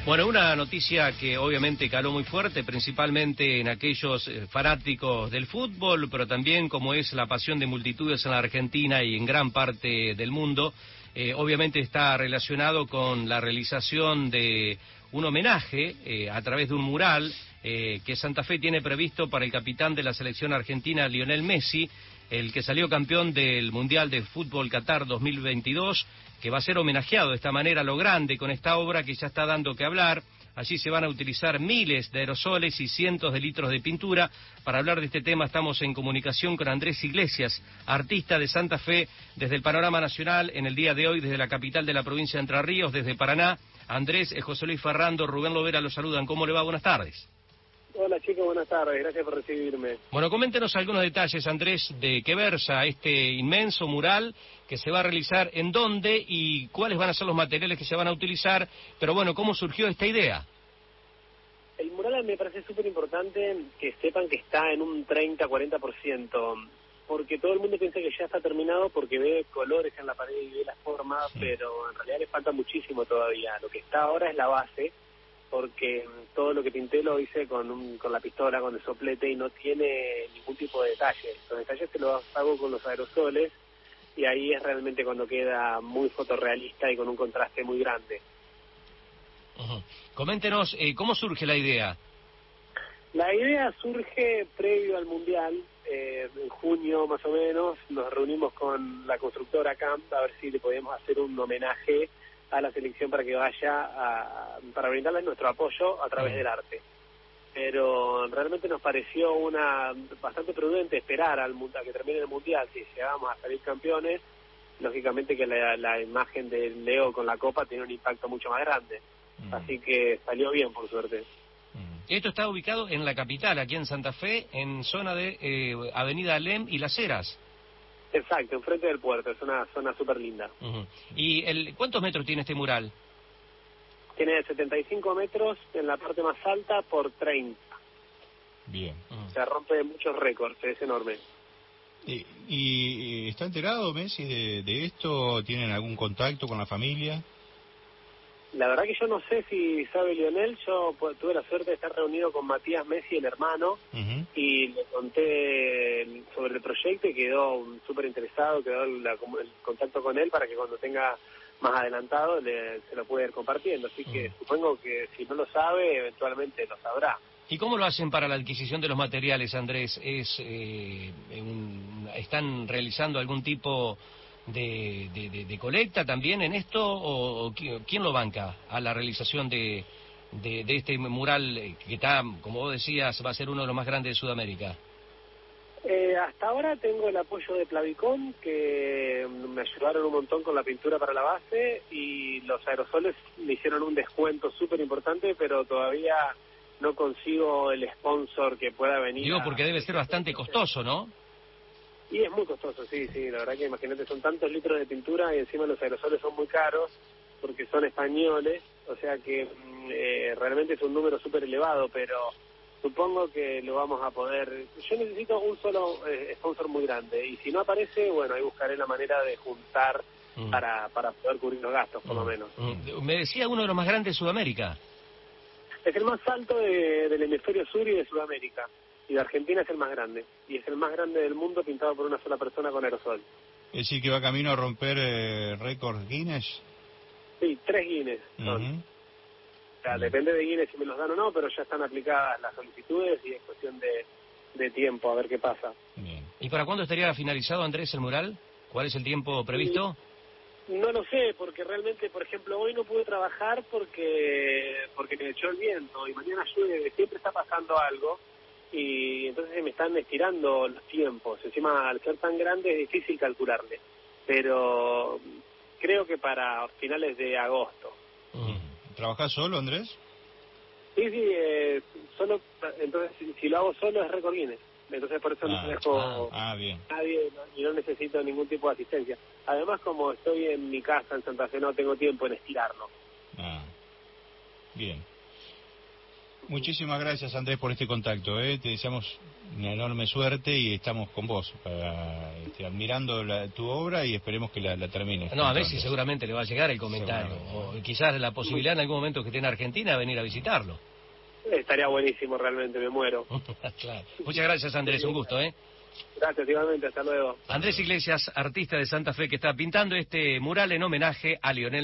Bueno, una noticia que obviamente caló muy fuerte, principalmente en aquellos fanáticos del fútbol, pero también como es la pasión de multitudes en la Argentina y en gran parte del mundo, obviamente está relacionado con la realización de un homenaje a través de un mural que Santa Fe tiene previsto para el capitán de la selección argentina, Lionel Messi, el que salió campeón del Mundial de Fútbol Qatar 2022, que va a ser homenajeado de esta manera a lo grande con esta obra que ya está dando que hablar. Allí se van a utilizar miles de aerosoles y cientos de litros de pintura. Para hablar de este tema estamos en comunicación con Andrés Iglesias, artista de Santa Fe, desde el panorama nacional en el día de hoy, desde la capital de la provincia de Entre Ríos, desde Paraná. Andrés, José Luis Ferrando, Rubén Lovera los saludan. ¿Cómo le va? Buenas tardes. Hola chicos, buenas tardes, gracias por recibirme. Bueno, coméntenos algunos detalles, Andrés, de qué versa este inmenso mural que se va a realizar, en dónde y cuáles van a ser los materiales que se van a utilizar, pero bueno, ¿cómo surgió esta idea? El mural me parece súper importante que sepan que está en un 30-40%, porque todo el mundo piensa que ya está terminado porque ve colores en la pared y ve la forma, pero en realidad le falta muchísimo todavía. Lo que está ahora es la base, porque todo lo que pinté lo hice con la pistola, con el soplete, y no tiene ningún tipo de detalle. Los detalles te los hago con los aerosoles, y ahí es realmente cuando queda muy fotorrealista y con un contraste muy grande. Coméntenos, ¿cómo surge la idea? La idea surge previo al Mundial, en junio más o menos, nos reunimos con la constructora Camp a ver si le podíamos hacer un homenaje a la selección para que vaya para brindarles nuestro apoyo a través del arte. Pero realmente nos pareció bastante prudente esperar a que termine el Mundial. Si llegábamos a salir campeones, lógicamente que la imagen de Leo con la copa tiene un impacto mucho más grande. Así que salió bien, por suerte. Esto está ubicado en la capital, aquí en Santa Fe, en zona de Avenida Alem y Las Heras. Exacto, enfrente del puerto, es una zona súper linda. ¿Y cuántos metros tiene este mural? Tiene 75 metros en la parte más alta por 30. Bien. Se rompe muchos récords, es enorme. ¿Y está enterado Messi de esto? ¿Tienen algún contacto con la familia? La verdad que yo no sé si sabe Lionel. Yo tuve la suerte de estar reunido con Matías Messi, el hermano, y le conté sobre el proyecto y quedó súper interesado, quedó el contacto con él para que cuando tenga más adelantado se lo pueda ir compartiendo. Así que supongo que si no lo sabe, eventualmente lo sabrá. ¿Y cómo lo hacen para la adquisición de los materiales, Andrés? ¿Están realizando algún tipo de colecta también en esto, o quién lo banca a la realización de este mural que está, como vos decías, va a ser uno de los más grandes de Sudamérica? Hasta ahora tengo el apoyo de Plavicon, que me ayudaron un montón con la pintura para la base, y los aerosoles me hicieron un descuento súper importante, pero todavía no consigo el sponsor que pueda venir. Digo, porque debe ser bastante costoso, ¿no? Y es muy costoso, sí, la verdad que imagínate, son tantos litros de pintura y encima los aerosoles son muy caros porque son españoles, o sea que realmente es un número súper elevado, pero supongo que lo vamos a poder. Yo necesito un solo sponsor muy grande, y si no aparece, bueno, ahí buscaré la manera de juntar para poder cubrir los gastos, por lo menos. Me decía uno de los más grandes de Sudamérica. Es el más alto del hemisferio sur y de Sudamérica. Y de Argentina es el más grande. Y es el más grande del mundo pintado por una sola persona con aerosol. ¿Es decir que va camino a romper récords Guinness? Sí, 3 Guinness son. O sea, depende de Guinness si me los dan o no, pero ya están aplicadas las solicitudes y es cuestión de tiempo, a ver qué pasa. Bien. ¿Y para cuándo estaría finalizado, Andrés, el mural? ¿Cuál es el tiempo previsto? No lo sé, porque realmente, por ejemplo, hoy no pude trabajar porque me echó el viento y mañana llueve, siempre está pasando algo. Y entonces se me están estirando los tiempos. Encima, al ser tan grande es difícil calcularle, pero creo que para finales de agosto. ¿Trabajás solo, Andrés? Sí, solo. Entonces, si lo hago solo es récord Guinness. Entonces por eso no dejo bien. nadie y no necesito ningún tipo de asistencia. Además, como estoy en mi casa en Santa Fe, no tengo tiempo en estirarlo. Bien. Muchísimas gracias, Andrés, por este contacto. Te deseamos una enorme suerte y estamos con vos, admirando tu obra y esperemos que la termines. No, a Messi seguramente le va a llegar el comentario, o quizás la posibilidad en algún momento que esté en Argentina de venir a visitarlo. Estaría buenísimo, realmente, me muero. Claro. Muchas gracias, Andrés, un gusto, Gracias, igualmente, hasta luego. Andrés Iglesias, artista de Santa Fe, que está pintando este mural en homenaje a Lionel